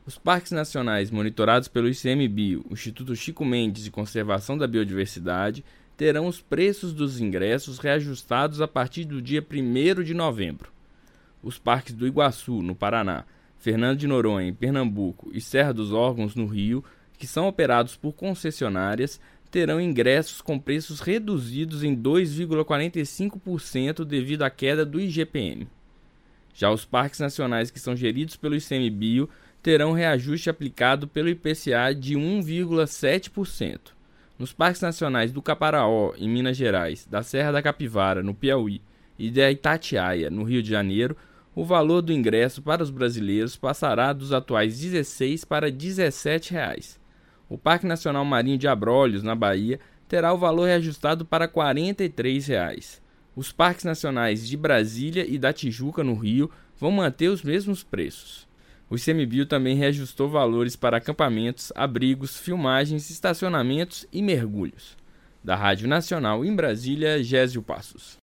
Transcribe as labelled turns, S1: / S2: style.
S1: Os parques nacionais monitorados pelo ICMBio, Instituto Chico Mendes de Conservação da Biodiversidade, terão os preços dos ingressos reajustados a partir do dia 1º de novembro. Os parques do Iguaçu, no Paraná, Fernando de Noronha, em Pernambuco, e Serra dos Órgãos, no Rio, que são operados por concessionárias, terão ingressos com preços reduzidos em 2,45% devido à queda do IGPM. Já os parques nacionais que são geridos pelo ICMBio terão reajuste aplicado pelo IPCA de 1,7%. Nos parques nacionais do Caparaó, em Minas Gerais, da Serra da Capivara, no Piauí, e da Itatiaia, no Rio de Janeiro, o valor do ingresso para os brasileiros passará dos atuais R$ 16 para R$ 17. O Parque Nacional Marinho de Abrolhos, na Bahia, terá o valor reajustado para R$ 43. Os parques nacionais de Brasília e da Tijuca, no Rio, vão manter os mesmos preços. O ICMBio também reajustou valores para acampamentos, abrigos, filmagens, estacionamentos e mergulhos. Da Rádio Nacional em Brasília, Gésio Passos.